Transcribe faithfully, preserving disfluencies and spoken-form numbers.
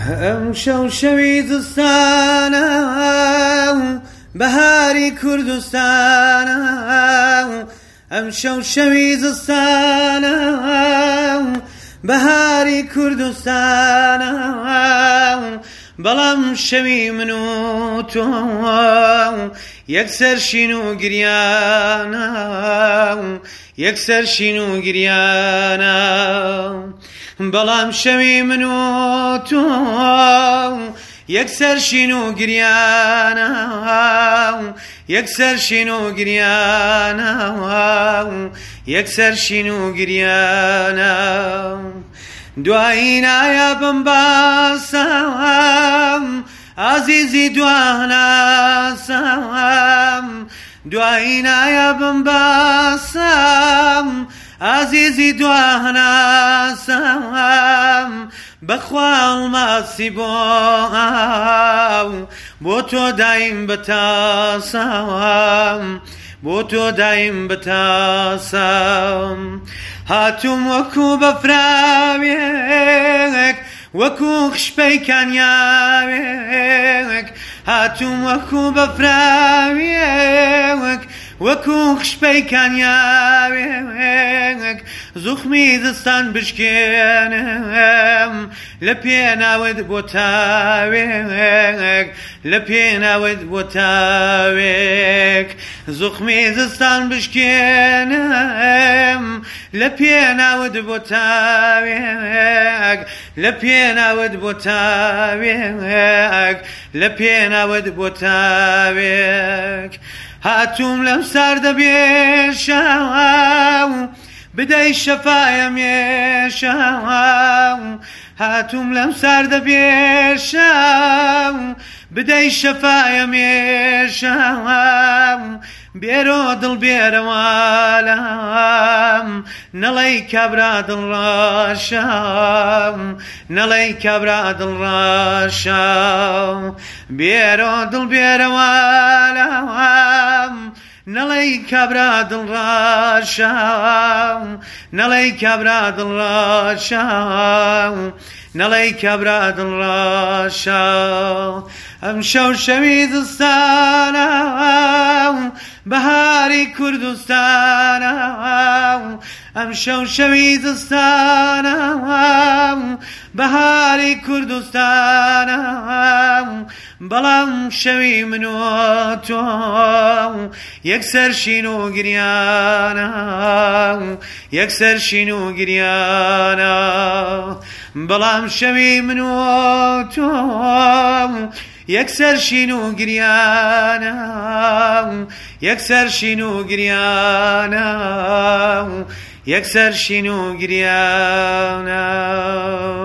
ئەمشەو شەوی زستانە بەهاری کوردستانە ئەمشەو شەوی زستانە بەهاری کوردستانە بەڵام شەوی من و تۆ یەکسەر شین و گریانە یەکسەر شین و گریانە بەڵام شەوی من و تۆ یەکسەر شین و گریانە یەکسەر شین و گریانە یەکسەر شین و گریانە دوایی نایە بم باسەم ئازیزی دواناسەم دوایی نایە بم باسەم ئازیزی دواناسەم بەخوا ئەڵماسی بۆ بۆ تۆ دایم بەتاسەم بۆ تۆ دایم بەتاسەم هاتووم وەکو بەفراوێک وەکو خشپەی کانیاوێک هاتووم وەکو بەفراوێک وەکو خشپەی کانیاوێک زوخمی دستان بشکێنم لە پێناوت بۆ تاوێک لە پێناوت بۆ تاوێک زوخمی دستان بشکێنم لە پێناوت بۆ تاوێک لە پێناوت بۆ تاوێک لە پێناوت بۆ تاوێک هاتووم لەم ساردە بێشاو بدەی شەفایم ێشاو هاتووم لەم ساردە بێشاو بدەی شەفایم ێشاو بێرۆ دڵ بێرەوالام نەڵەی کابرا دڵڕاشام نەڵەی کابرا دڵڕاشام بێرۆ دڵ بێرەوالام نەڵەی کابرا دڵڕاشام نەڵەی کابرا دڵڕاشام نەڵەی کابرا دڵڕاشام ئەمشەو شەوی زستانە بەهاری کوردستانە ئەمشەو شەوی زستانە بەهاری کوردستانە بەڵام شەوی من و تۆ یەکسەر شین و گریانە یەکسەر شین و گریانە بەڵام شەوی من و تۆ یەکسەر شین و گریانە یەکسەر شین و گریانە یەکسەر شین و گریانە